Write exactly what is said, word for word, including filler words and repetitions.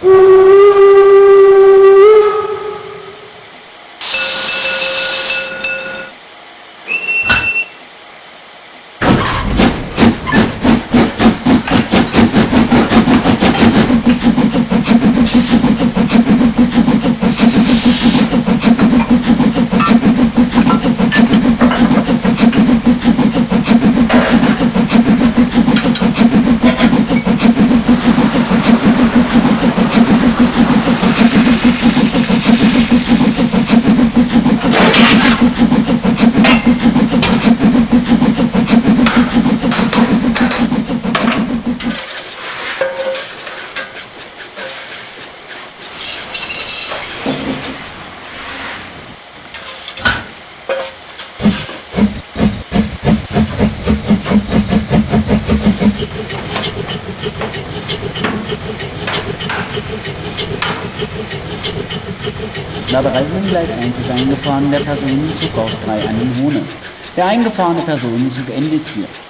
War bereits in Gleis eins ist eingefahren der Personenzug aus drei an den Hohne. Der eingefahrene Personenzug endet hier.